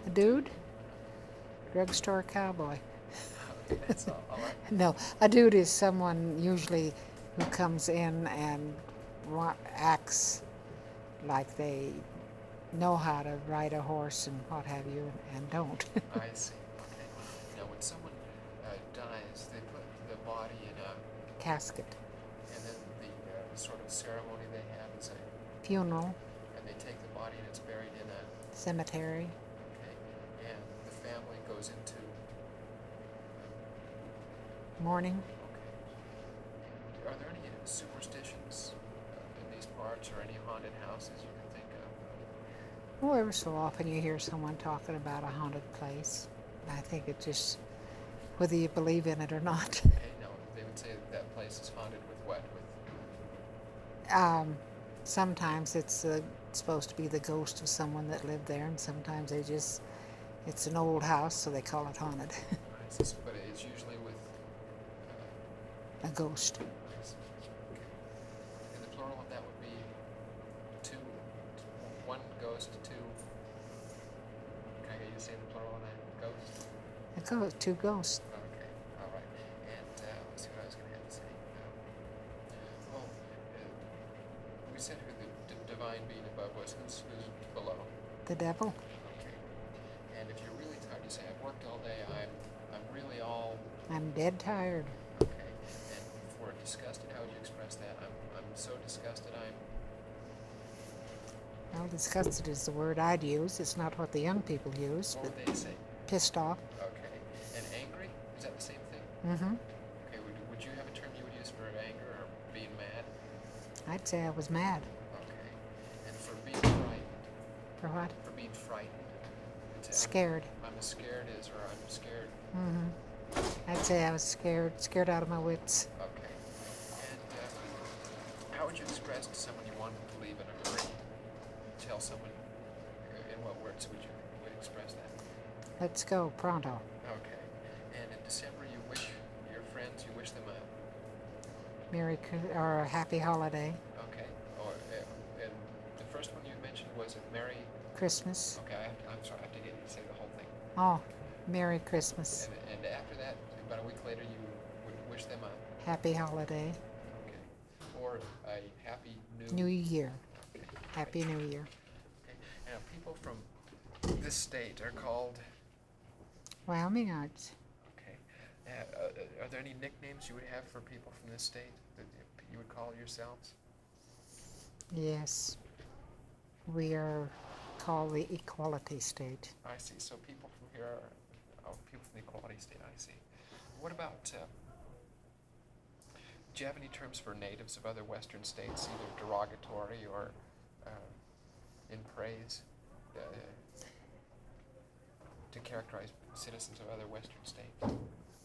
A dude? Drugstore cowboy. Okay, that's all right. No, a dude is someone usually who comes in and acts like they know how to ride a horse and what have you, and don't. I see. Okay. Now, when someone dies, they put the body in a, Casket. and then the sort of ceremony they have is a, Funeral. and they take the body and it's buried in a, Cemetery. okay, and the family goes into, Mourning. okay. Are there any superstitions in these parts or any haunted houses you can think of? Well, ever so often you hear someone talking about a haunted place. I think it just, whether you believe in it or not. Okay, no, they would say that place is haunted with what? With Sometimes it's supposed to be the ghost of someone that lived there, and sometimes it's an old house, so they call it haunted. but it's usually with A ghost. okay. And the plural of that would be two, one ghost, two. Can I get you to say the plural of that? Ghost? Two ghosts. Okay, all right. And let's see what I was going to have to say. We said who the divine being above was. Who's below? The devil. Okay. And if you're really tired, you say, I've worked all day. I'm really all. I'm dead tired. Okay. And for disgusted, how would you express that? I'm so disgusted. Well, disgusted is the word I'd use. It's not what the young people use, What but would they say? pissed off. Okay. And angry? Is that the same thing? Mm-hmm. Okay. Would you have a term you would use for anger or being mad? I'd say I was mad. Okay. And for being frightened? For what? For being frightened? Scared. I'm as scared as, or I'm scared. Mm-hmm. I'd say I was scared out of my wits. Okay. And how would you express to someone you wanted to leave in a hurry? Tell someone, in what words would you express that? Let's go, pronto. Okay. And in December, you wish your friends, you wish them Or a happy holiday. okay. Or and the first one you mentioned was a Merry. Christmas. Okay, I'm sorry, I have to get you to say the whole thing. Oh, Merry Christmas. And after that, about a week later, you would wish them a Happy holiday. okay, or a happy New Year. Okay. Happy New Year. Okay. Now, people from this state are called. Wyomingites. Okay. Are there any nicknames you would have for people from this state that you would call yourselves? Yes. We are called the Equality State. I see. So people from here are people from the Equality State. I see. What about? Do you have any terms for natives of other Western states, either derogatory or in praise, to characterize citizens of other Western states?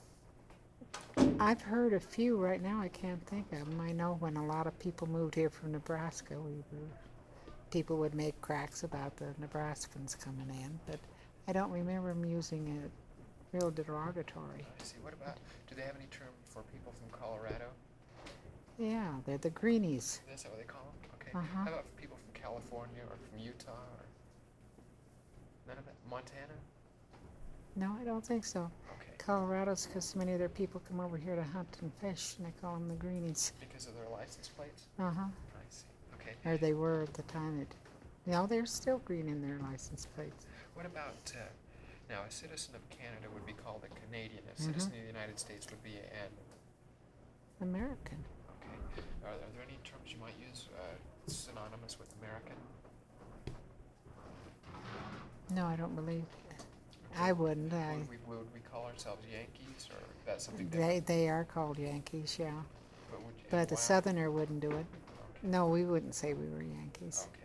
I've heard a few right now. I can't think of them. I know when a lot of people moved here from Nebraska, people would make cracks about the Nebraskans coming in, but I don't remember them using it real derogatory. I see. What about? Do they have any term for people from Colorado? Yeah, they're the greenies. Is that what they call them? Okay. Uh-huh. How about for people from California or from Utah or none of that? Montana? No, I don't think so. Okay. Colorado's because so many of their people come over here to hunt and fish, and they call them the greenies. Because of their license plates? Uh-huh. I see. Okay. Or they were at the time. No, they're still green in their license plates. What about, now a citizen of Canada would be called a Canadian. A citizen of the United States would be an... American. Okay. Are there any terms you might use synonymous with American? No, I don't believe. I wouldn't. Would we call ourselves Yankees, or that's something different? They are called Yankees, yeah. But, But the Southerner wouldn't do it. Okay. No, we wouldn't say we were Yankees. Okay.